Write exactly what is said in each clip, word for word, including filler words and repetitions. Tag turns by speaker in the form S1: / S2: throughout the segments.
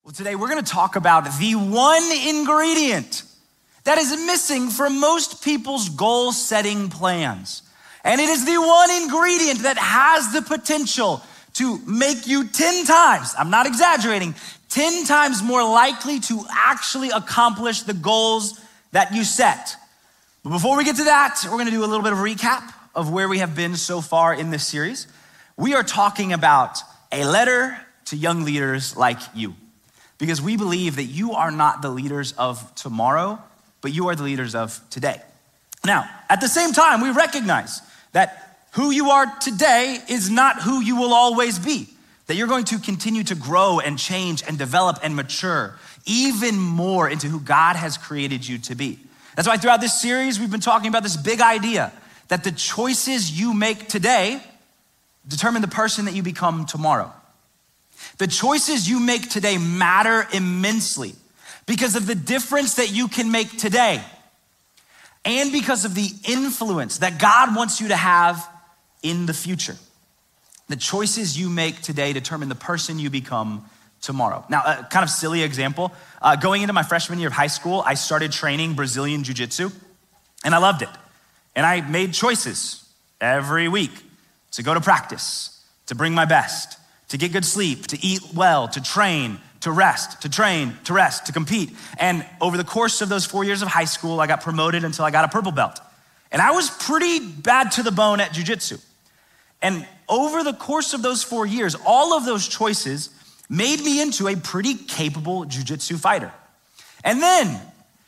S1: Well, today we're gonna talk about the one ingredient that is missing from most people's goal-setting plans. And it is the one ingredient that has the potential to make you ten times, I'm not exaggerating, ten times more likely to actually accomplish the goals that you set. But before we get to that, we're gonna do a little bit of a recap of where we have been so far in this series. We are talking about a letter to young leaders like you, because we believe that you are not the leaders of tomorrow, but you are the leaders of today. Now, at the same time, we recognize that who you are today is not who you will always be, that you're going to continue to grow and change and develop and mature even more into who God has created you to be. That's why throughout this series, we've been talking about this big idea that the choices you make today determine the person that you become tomorrow. The choices you make today matter immensely because of the difference that you can make today and because of the influence that God wants you to have in the future. The choices you make today determine the person you become tomorrow. Now, a kind of silly example, uh, going into my freshman year of high school, I started training Brazilian Jiu-Jitsu and I loved it. And I made choices every week to go to practice, to bring my best, to get good sleep, to eat well, to train, to rest, to train, to rest, to compete. And over the course of those four years of high school, I got promoted until I got a purple belt. And I was pretty bad to the bone at jiu-jitsu. And over the course of those four years, all of those choices made me into a pretty capable jiu-jitsu fighter. And then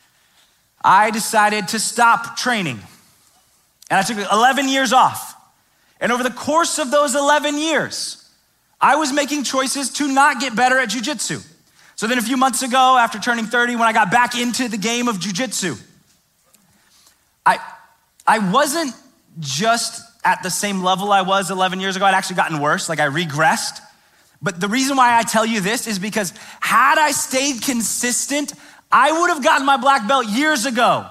S1: I decided to stop training. And I took eleven years off. And over the course of those eleven years, I was making choices to not get better at jiu-jitsu. So then a few months ago, after turning thirty, when I got back into the game of jiu-jitsu, I, I wasn't just at the same level I was eleven years ago. I'd actually gotten worse, like I regressed. But the reason why I tell you this is because had I stayed consistent, I would have gotten my black belt years ago.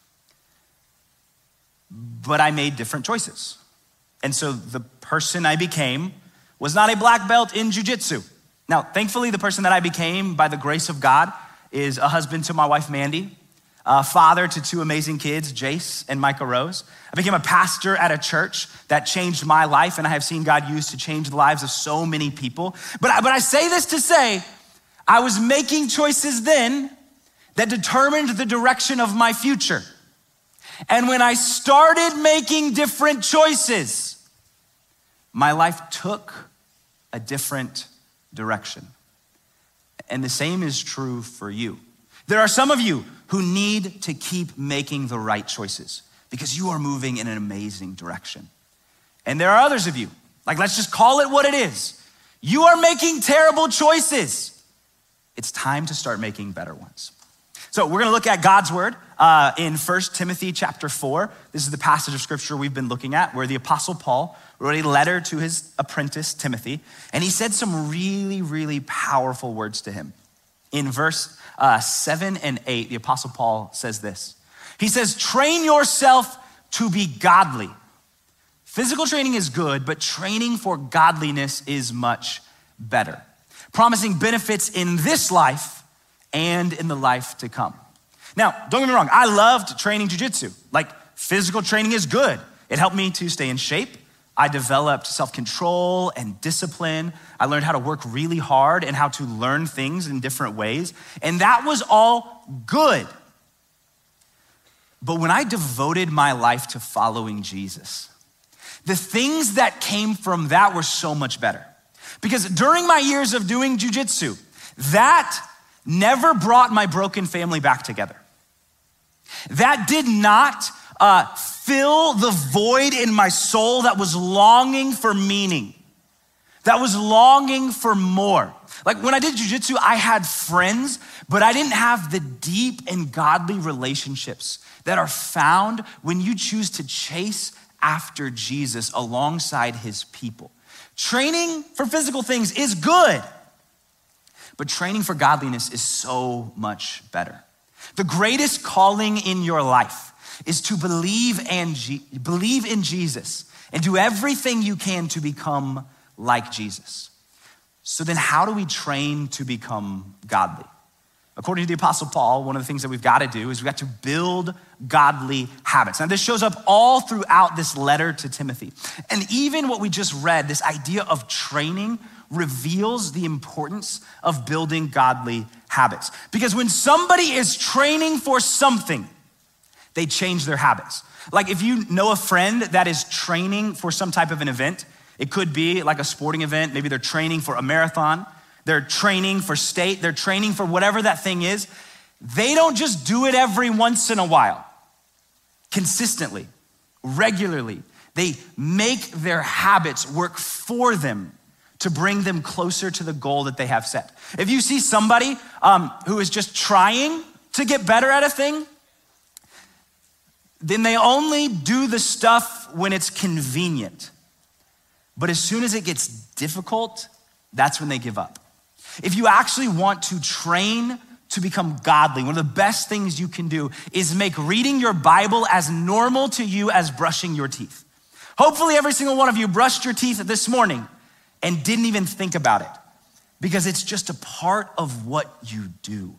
S1: But I made different choices. And so the person I became was not a black belt in jiu-jitsu. Now, thankfully, the person that I became by the grace of God is a husband to my wife, Mandy, a father to two amazing kids, Jace and Micah Rose. I became a pastor at a church that changed my life, and I have seen God use to change the lives of so many people. But I, but I say this to say, I was making choices then that determined the direction of my future. And when I started making different choices, my life took a different direction. And the same is true for you. There are some of you who need to keep making the right choices because you are moving in an amazing direction. And there are others of you, like let's just call it what it is. You are making terrible choices. It's time to start making better ones. So we're gonna look at God's word uh, in First Timothy chapter four. This is the passage of scripture we've been looking at where the Apostle Paul wrote a letter to his apprentice, Timothy, and he said some really, really powerful words to him. In verse uh, seven and eight, the Apostle Paul says this. He says, train yourself to be godly. Physical training is good, but training for godliness is much better, promising benefits in this life and in the life to come. Now, don't get me wrong, I loved training jiu-jitsu. Like, physical training is good. It helped me to stay in shape. I developed self-control and discipline. I learned how to work really hard and how to learn things in different ways. And that was all good. But when I devoted my life to following Jesus, the things that came from that were so much better. Because during my years of doing jiu-jitsu, that never brought my broken family back together. That did not uh, fill the void in my soul that was longing for meaning, that was longing for more. Like when I did jiu-jitsu, I had friends, but I didn't have the deep and godly relationships that are found when you choose to chase after Jesus alongside his people. Training for physical things is good, but training for godliness is so much better. The greatest calling in your life is to believe and G- believe in Jesus and do everything you can to become like Jesus. So then how do we train to become godly? According to the Apostle Paul, one of the things that we've got to do is we've got to build godly habits. Now, this shows up all throughout this letter to Timothy. And even what we just read, this idea of training, reveals the importance of building godly habits. Because when somebody is training for something, they change their habits. Like if you know a friend that is training for some type of an event, it could be like a sporting event. Maybe they're training for a marathon. They're training for state. They're training for whatever that thing is. They don't just do it every once in a while. Consistently, regularly, they make their habits work for them to bring them closer to the goal that they have set. If you see somebody um, who is just trying to get better at a thing, then they only do the stuff when it's convenient. But as soon as it gets difficult, that's when they give up. If you actually want to train to become godly, one of the best things you can do is make reading your Bible as normal to you as brushing your teeth. Hopefully every single one of you brushed your teeth this morning and didn't even think about it, because it's just a part of what you do.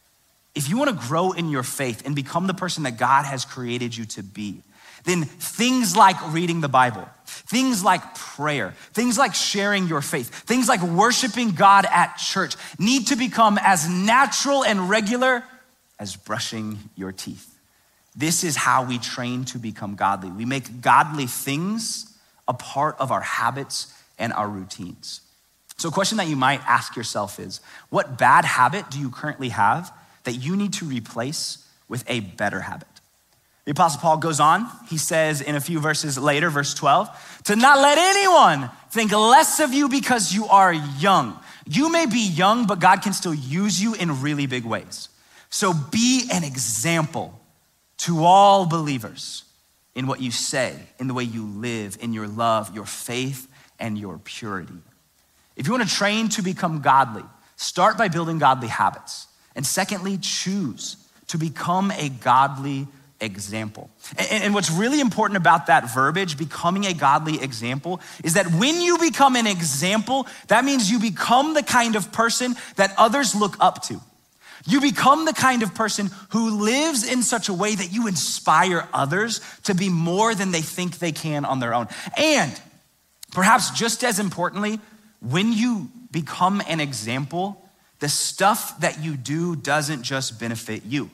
S1: If you want to grow in your faith and become the person that God has created you to be, then things like reading the Bible, things like prayer, things like sharing your faith, things like worshiping God at church need to become as natural and regular as brushing your teeth. This is how we train to become godly. We make godly things a part of our habits and our routines. So a question that you might ask yourself is, what bad habit do you currently have that you need to replace with a better habit? The Apostle Paul goes on, he says in a few verses later, verse twelve, to not let anyone think less of you because you are young. You may be young, but God can still use you in really big ways. So be an example to all believers in what you say, in the way you live, in your love, your faith, and your purity. If you want to train to become godly, start by building godly habits. And secondly, choose to become a godly example. And, and what's really important about that verbiage, becoming a godly example, is that when you become an example, that means you become the kind of person that others look up to. You become the kind of person who lives in such a way that you inspire others to be more than they think they can on their own. And perhaps just as importantly, when you become an example, the stuff that you do doesn't just benefit you,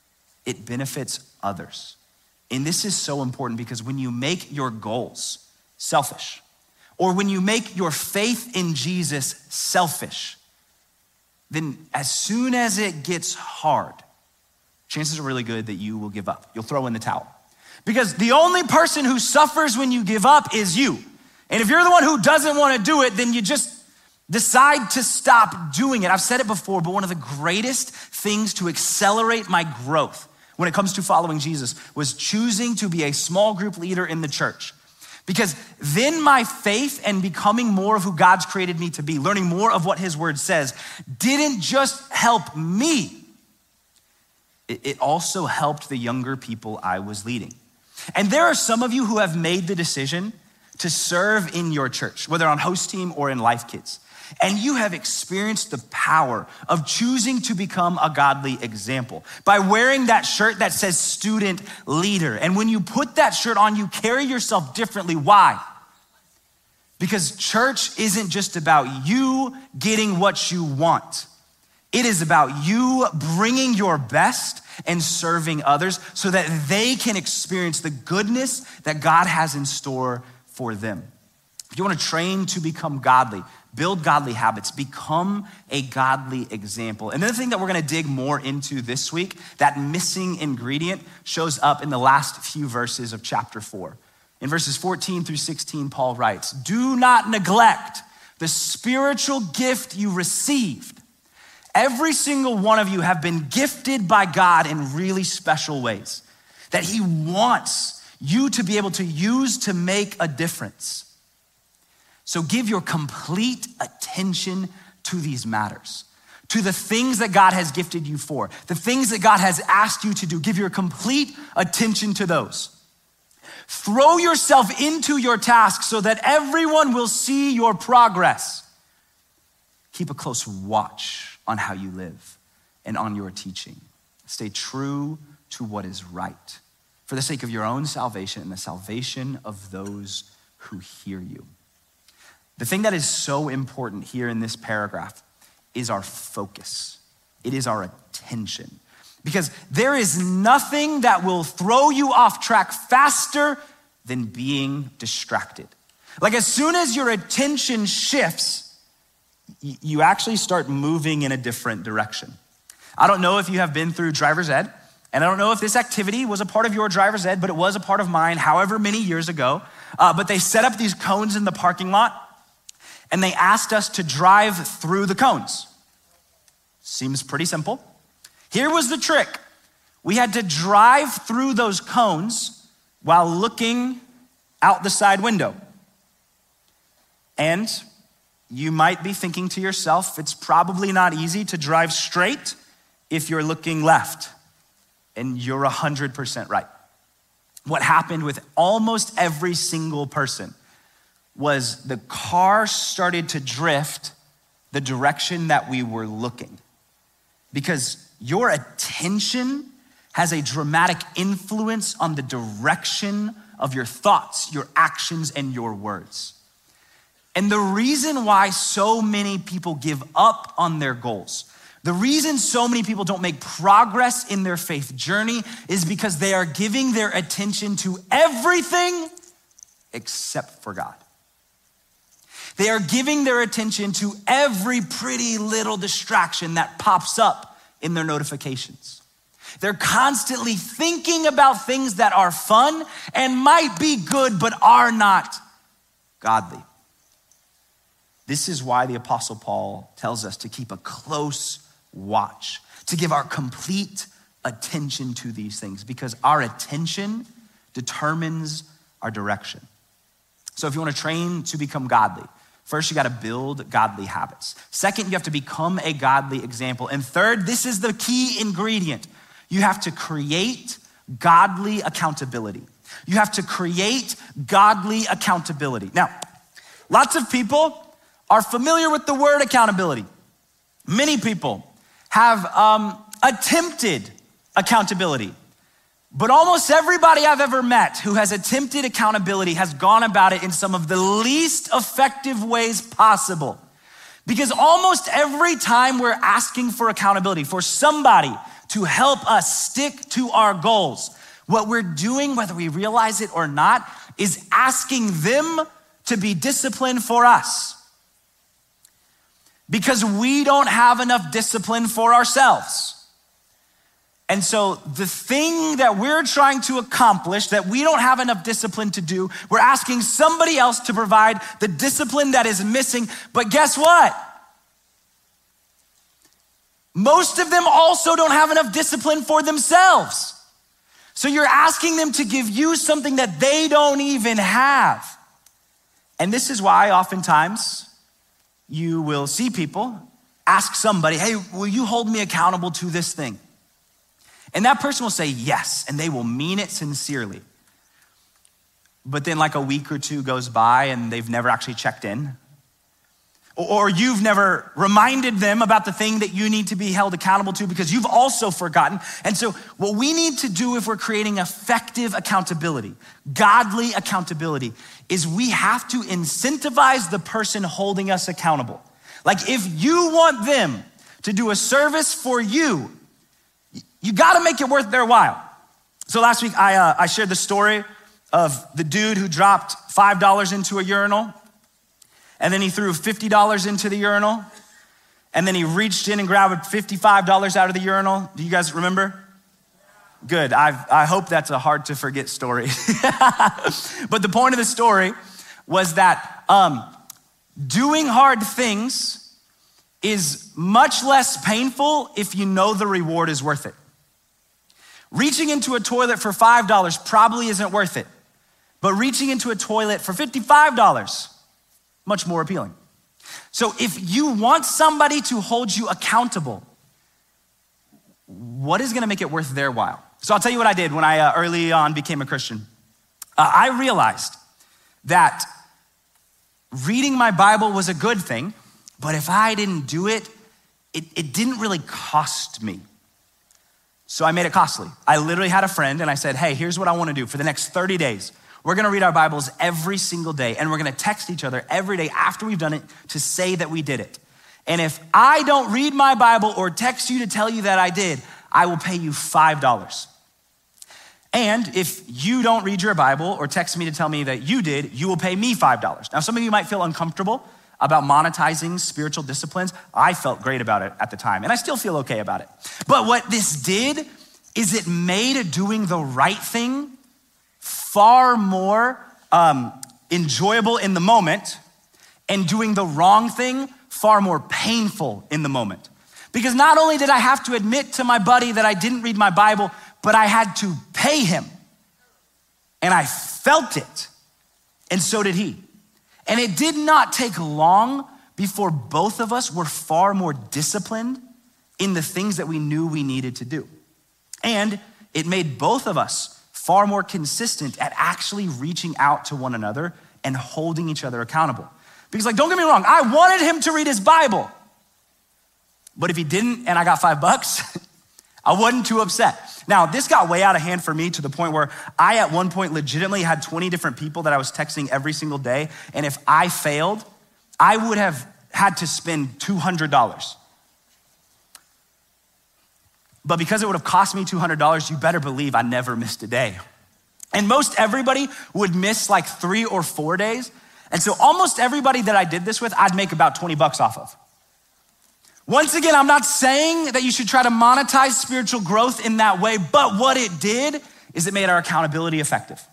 S1: it benefits others. And this is so important because when you make your goals selfish, or when you make your faith in Jesus selfish, then as soon as it gets hard, chances are really good that you will give up. You'll throw in the towel. Because the only person who suffers when you give up is you. And if you're the one who doesn't want to do it, then you just decide to stop doing it. I've said it before, but one of the greatest things to accelerate my growth when it comes to following Jesus was choosing to be a small group leader in the church. Because then my faith and becoming more of who God's created me to be, learning more of what his word says, didn't just help me. It also helped the younger people I was leading. And there are some of you who have made the decision to serve in your church, whether on host team or in Life Kids. And you have experienced the power of choosing to become a godly example by wearing that shirt that says student leader. And when you put that shirt on, you carry yourself differently. Why? Because church isn't just about you getting what you want. It is about you bringing your best and serving others so that they can experience the goodness that God has in store for them. If you want to train to become godly, build godly habits, become a godly example. And the thing that we're gonna dig more into this week, that missing ingredient, shows up in the last few verses of chapter four. In verses fourteen through sixteen, Paul writes, do not neglect the spiritual gift you received. Every single one of you have been gifted by God in really special ways that he wants you to be able to use to make a difference. So give your complete attention to these matters, to the things that God has gifted you for, the things that God has asked you to do. Give your complete attention to those. Throw yourself into your task so that everyone will see your progress. keep a close watch on how you live and on your teaching. Stay true to what is right for the sake of your own salvation and the salvation of those who hear you. The thing that is so important here in this paragraph is our focus. It is our attention. Because there is nothing that will throw you off track faster than being distracted. Like as soon as your attention shifts, you actually start moving in a different direction. I don't know if you have been through driver's ed, and I don't know if this activity was a part of your driver's ed, but it was a part of mine however many years ago. Uh, but they set up these cones in the parking lot, and they asked us to drive through the cones. Seems pretty simple. Here was the trick. We had to drive through those cones while looking out the side window. And you might be thinking to yourself, it's probably not easy to drive straight if you're looking left. And you're one hundred percent right. What happened with almost every single person was the car started to drift the direction that we were looking. Because your attention has a dramatic influence on the direction of your thoughts, your actions, and your words. And the reason why so many people give up on their goals, the reason so many people don't make progress in their faith journey is because they are giving their attention to everything except for God. They are giving their attention to every pretty little distraction that pops up in their notifications. They're constantly thinking about things that are fun and might be good, but are not godly. This is why the Apostle Paul tells us to keep a close watch, to give our complete attention to these things, because our attention determines our direction. So if you want to train to become godly, first you got to build godly habits. Second, you have to become a godly example. And third, this is the key ingredient. You have to create godly accountability. You have to create godly accountability. Now, lots of people are familiar with the word accountability. Many people have um, attempted accountability, but almost everybody I've ever met who has attempted accountability has gone about it in some of the least effective ways possible. Because almost every time we're asking for accountability, for somebody to help us stick to our goals, what we're doing, whether we realize it or not, is asking them to be disciplined for us. Because we don't have enough discipline for ourselves. And so the thing that we're trying to accomplish that we don't have enough discipline to do, we're asking somebody else to provide the discipline that is missing. But guess what? Most of them also don't have enough discipline for themselves. So you're asking them to give you something that they don't even have. And this is why oftentimes you will see people ask somebody, hey, will you hold me accountable to this thing? And that person will say yes, and they will mean it sincerely. But then like a week or two goes by and they've never actually checked in. Or you've never reminded them about the thing that you need to be held accountable to because you've also forgotten. And so what we need to do if we're creating effective accountability, godly accountability, is we have to incentivize the person holding us accountable. Like if you want them to do a service for you, you gotta make it worth their while. So last week I, uh, I shared the story of the dude who dropped five dollars into a urinal, and then he threw fifty dollars into the urinal, and then he reached in and grabbed fifty-five dollars out of the urinal. Do you guys remember? Good, I've, I hope that's a hard to forget story. But the point of the story was that um, doing hard things is much less painful if you know the reward is worth it. Reaching into a toilet for five dollars probably isn't worth it, but reaching into a toilet for fifty-five dollars, much more appealing. So if you want somebody to hold you accountable, what is gonna make it worth their while? So I'll tell you what I did when I uh, early on became a Christian. Uh, I realized that reading my Bible was a good thing, But if I didn't do it, it, it didn't really cost me. So I made it costly. I literally had a friend and I said, hey, here's what I wanna do for the next thirty days. We're gonna read our Bibles every single day and we're gonna text each other every day after we've done it to say that we did it. And if I don't read my Bible or text you to tell you that I did, I will pay you five dollars. And if you don't read your Bible or text me to tell me that you did, you will pay me five dollars. Now, some of you might feel uncomfortable about monetizing spiritual disciplines. I felt great about it at the time, and I still feel okay about it. But what this did is it made doing the right thing far more um, enjoyable in the moment, and doing the wrong thing far more painful in the moment. Because not only did I have to admit to my buddy that I didn't read my Bible, but I had to pay him. And I felt it. And so did he. And it did not take long before both of us were far more disciplined in the things that we knew we needed to do. And it made both of us far more consistent at actually reaching out to one another and holding each other accountable. Because like, don't get me wrong, I wanted him to read his Bible. But if he didn't and I got five bucks, I wasn't too upset. Now, this got way out of hand for me to the point where I at one point legitimately had twenty different people that I was texting every single day. And if I failed, I would have had to spend two hundred dollars. But because it would have cost me two hundred dollars, you better believe I never missed a day. And most everybody would miss like three or four days. And so almost everybody that I did this with, I'd make about twenty bucks off of. Once again, I'm not saying that you should try to monetize spiritual growth in that way, but what it did is it made our accountability effective.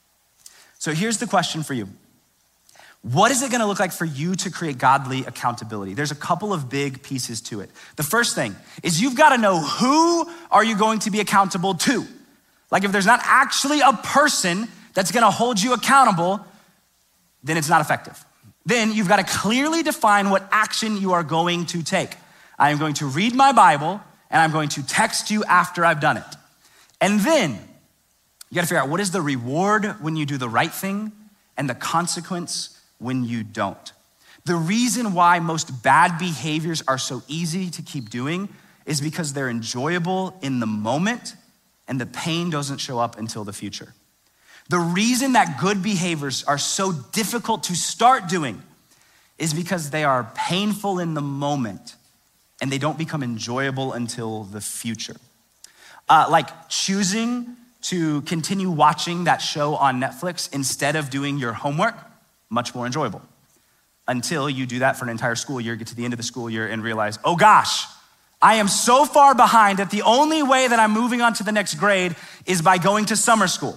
S1: So here's the question for you. What is it gonna look like for you to create godly accountability? There's a couple of big pieces to it. The first thing is you've gotta know who are you going to be accountable to? Like if there's not actually a person that's gonna hold you accountable, then it's not effective. Then you've gotta clearly define what action you are going to take. I am going to read my Bible and I'm going to text you after I've done it. And then you gotta figure out what is the reward when you do the right thing and the consequence when you don't. The reason why most bad behaviors are so easy to keep doing is because they're enjoyable in the moment and the pain doesn't show up until the future. The reason that good behaviors are so difficult to start doing is because they are painful in the moment and they don't become enjoyable until the future. Uh, like choosing to continue watching that show on Netflix instead of doing your homework, much more enjoyable. Until you do that for an entire school year, get to the end of the school year and realize, oh gosh, I am so far behind that the only way that I'm moving on to the next grade is by going to summer school.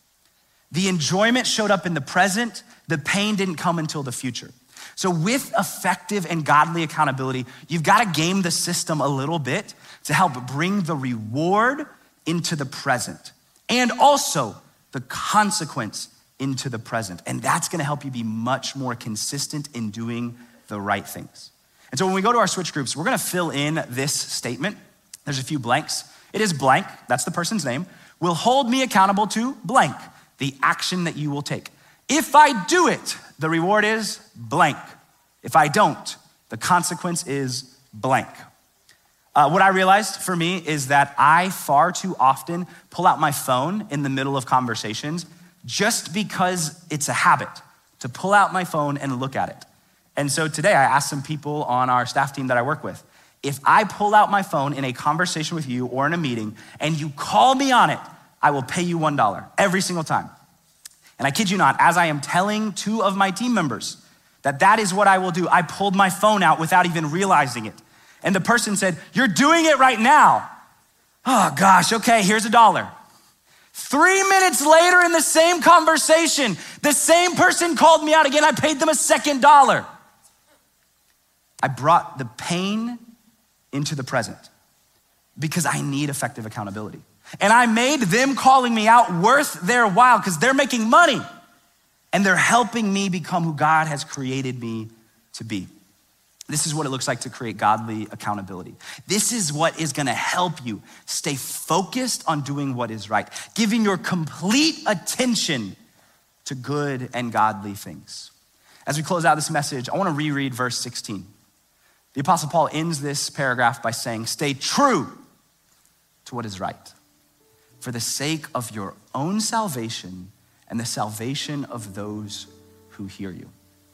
S1: The enjoyment showed up in the present, the pain didn't come until the future. So with effective and godly accountability, you've gotta game the system a little bit to help bring the reward into the present and also the consequence into the present. And that's gonna help you be much more consistent in doing the right things. And so when we go to our switch groups, we're gonna fill in this statement. There's a few blanks. It is blank, that's the person's name, will hold me accountable to blank, the action that you will take. If I do it, the reward is blank. If I don't, the consequence is blank. Uh, what I realized for me is that I far too often pull out my phone in the middle of conversations just because it's a habit to pull out my phone and look at it. And so today I asked some people on our staff team that I work with, if I pull out my phone in a conversation with you or in a meeting and you call me on it, I will pay you one dollar every single time. And I kid you not, as I am telling two of my team members that that is what I will do, I pulled my phone out without even realizing it. And the person said, you're doing it right now. Oh gosh, okay, here's a dollar. Three minutes later in the same conversation, the same person called me out again, I paid them a second dollar. I brought the pain into the present because I need effective accountability. And I made them calling me out worth their while because they're making money and they're helping me become who God has created me to be. This is what it looks like to create godly accountability. This is what is gonna help you stay focused on doing what is right, giving your complete attention to good and godly things. As we close out this message, I wanna reread verse sixteen. The Apostle Paul ends this paragraph by saying, stay true to what is right for the sake of your own salvation and the salvation of those who hear you.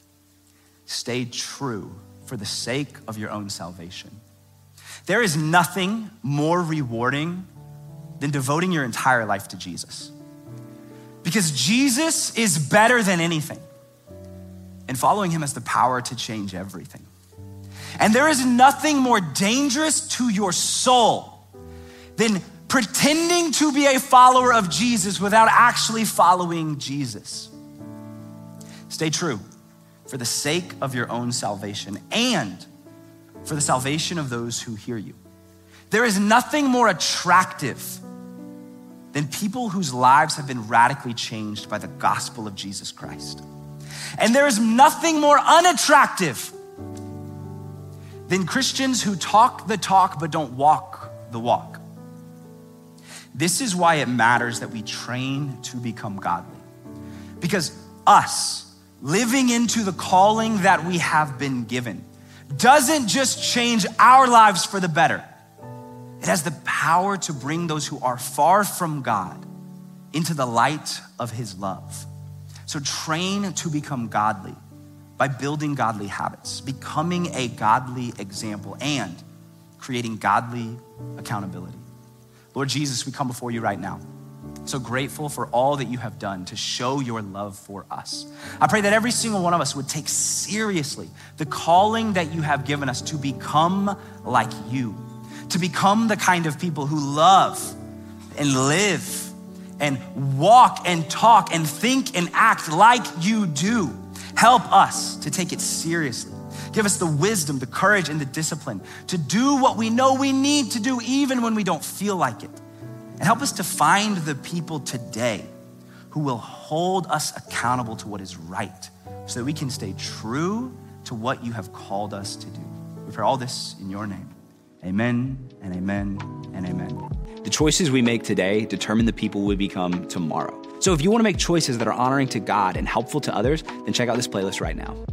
S1: Stay true for the sake of your own salvation. There is nothing more rewarding than devoting your entire life to Jesus. Because Jesus is better than anything. And following him has the power to change everything. And there is nothing more dangerous to your soul than pretending to be a follower of Jesus without actually following Jesus. Stay true for the sake of your own salvation and for the salvation of those who hear you. There is nothing more attractive than people whose lives have been radically changed by the gospel of Jesus Christ. And there is nothing more unattractive than Christians who talk the talk but don't walk the walk. This is why it matters that we train to become godly. Because us living into the calling that we have been given doesn't just change our lives for the better. It has the power to bring those who are far from God into the light of his love. So train to become godly by building godly habits, becoming a godly example, and creating godly accountability. Lord Jesus, we come before you right now. So grateful for all that you have done to show your love for us. I pray that every single one of us would take seriously the calling that you have given us to become like you, to become the kind of people who love and live and walk and talk and think and act like you do. Help us to take it seriously. Give us the wisdom, the courage, and the discipline to do what we know we need to do even when we don't feel like it. And help us to find the people today who will hold us accountable to what is right so that we can stay true to what you have called us to do. We pray all this in your name. Amen and amen and amen.
S2: The choices we make today determine the people we become tomorrow. So if you want to make choices that are honoring to God and helpful to others, then check out this playlist right now.